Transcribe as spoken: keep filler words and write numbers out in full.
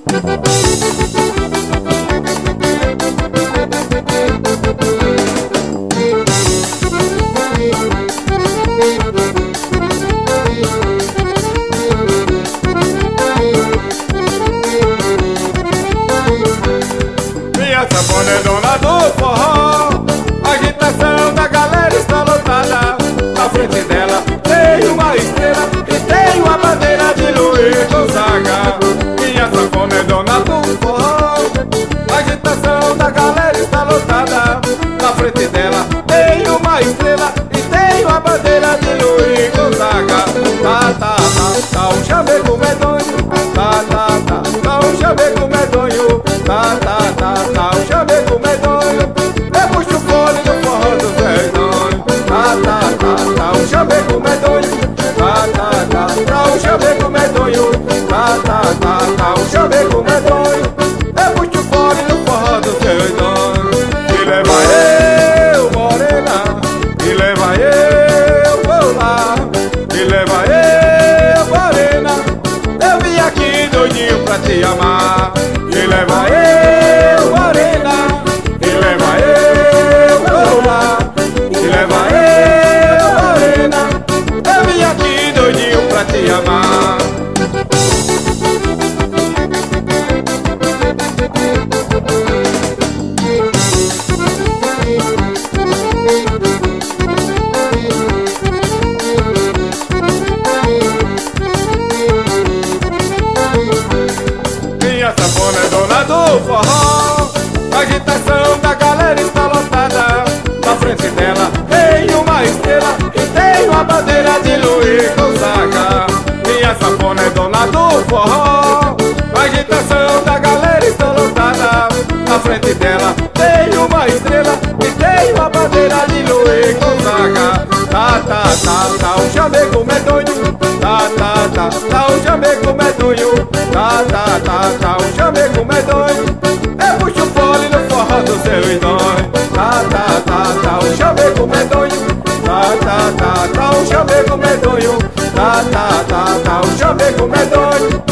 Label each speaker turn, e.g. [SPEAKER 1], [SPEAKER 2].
[SPEAKER 1] Minha sanfona é dona do forró, a agitação da galera está lotada. Na frente dela tem uma estrela e tem uma bandeira de Luiz Gonzaga. Minha sanfona é dona do forró, a agitação da galera está lotada. Na frente dela tem uma estrela e tem uma bandeira de Luiz Gonzaga. Tá, tá, tá, tá um chameco medonho. Tá, tá, tá, tá um chameco medonho. Tá, tá, tá, tá um chameco medonho. É puxa o fole no forró do verdonho. Tá, tá, tá, tá um chameco medonho. Tá, tá, tá, tá um chameco medonho. Tá, tá, tá, tá um chameco medonho. É puxa o fole no forró do verdonho. E leva eu, morena, e leva eu, vou lá. E leva eu, morena, eu vim aqui doidinho pra te amar. E leva eu, morena, e leva eu, vou lá. E leva eu, morena, eu vim aqui doidinho pra te amar. Minha sanfona é dona do forró, a agitação da galera está lotada. Na frente dela tem uma estrela e tem uma bandeira de Luiz Gonzaga. Minha sanfona é dona do forró, a agitação da galera está lotada. Na frente dela tem uma estrela e tem uma bandeira de Luiz Gonzaga. Tá, tá, tá, tá um chameco medonho. Tá, tá, tá, tá um chameco medonho. Tá, tá, tá, tá um chameco medonho. É puxa o fole no forró do seu idôneo. Tá, tá, tá, tá um chameco medonho. Tá, tá, tá, tá um chameco medonho. Tá, tá, tá, tá um chameco medonho.